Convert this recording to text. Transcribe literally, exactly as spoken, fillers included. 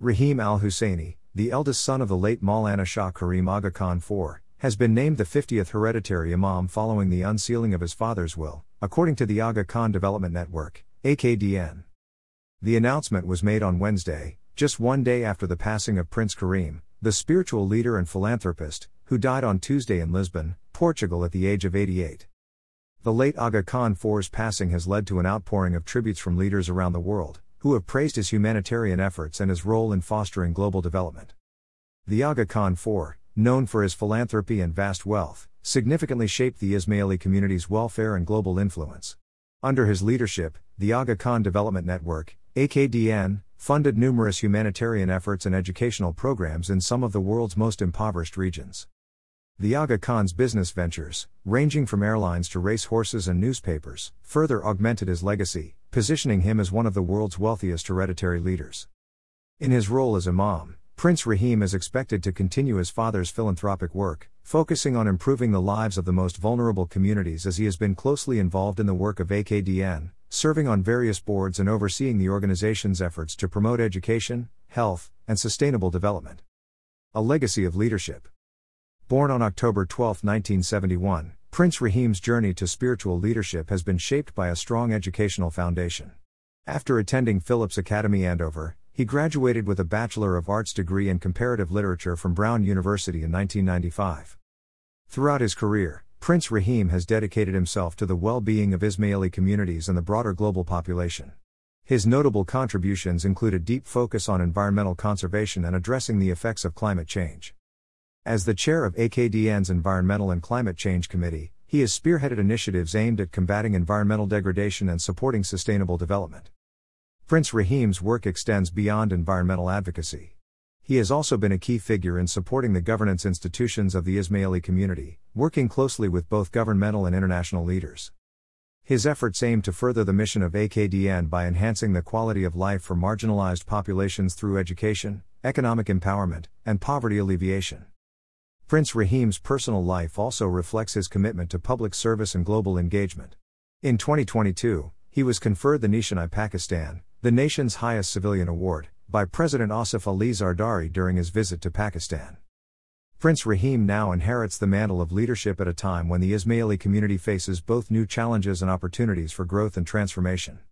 Rahim al-Husseini, the eldest son of the late Maulana Shah Karim Aga Khan the fourth, has been named the fiftieth hereditary Imam following the unsealing of his father's will, according to the Aga Khan Development Network, A K D N. The announcement was made on Wednesday, just one day after the passing of Prince Karim, the spiritual leader and philanthropist, who died on Tuesday in Lisbon, Portugal at the age of eighty-eight. The late Aga Khan the fourth's passing has led to an outpouring of tributes from leaders around the world, who have praised his humanitarian efforts and his role in fostering global development. The Aga Khan the fourth, known for his philanthropy and vast wealth, significantly shaped the Ismaili community's welfare and global influence. Under his leadership, the Aga Khan Development Network, A K D N, funded numerous humanitarian efforts and educational programs in some of the world's most impoverished regions. The Aga Khan's business ventures, ranging from airlines to race horses and newspapers, further augmented his legacy, positioning him as one of the world's wealthiest hereditary leaders. In his role as Imam, Prince Rahim is expected to continue his father's philanthropic work, focusing on improving the lives of the most vulnerable communities as he has been closely involved in the work of A K D N, serving on various boards and overseeing the organization's efforts to promote education, health, and sustainable development. A legacy of leadership. Born on October twelfth, nineteen seventy-one, Prince Rahim's journey to spiritual leadership has been shaped by a strong educational foundation. After attending Phillips Academy Andover, he graduated with a Bachelor of Arts degree in Comparative Literature from Brown University in nineteen ninety-five. Throughout his career, Prince Rahim has dedicated himself to the well-being of Ismaili communities and the broader global population. His notable contributions include a deep focus on environmental conservation and addressing the effects of climate change. As the chair of A K D N's Environmental and Climate Change Committee, he has spearheaded initiatives aimed at combating environmental degradation and supporting sustainable development. Prince Rahim's work extends beyond environmental advocacy. He has also been a key figure in supporting the governance institutions of the Ismaili community, working closely with both governmental and international leaders. His efforts aim to further the mission of A K D N by enhancing the quality of life for marginalized populations through education, economic empowerment, and poverty alleviation. Prince Rahim's personal life also reflects his commitment to public service and global engagement. In twenty twenty-two, he was conferred the Nishan-i-Pakistan, the nation's highest civilian award, by President Asif Ali Zardari during his visit to Pakistan. Prince Rahim now inherits the mantle of leadership at a time when the Ismaili community faces both new challenges and opportunities for growth and transformation.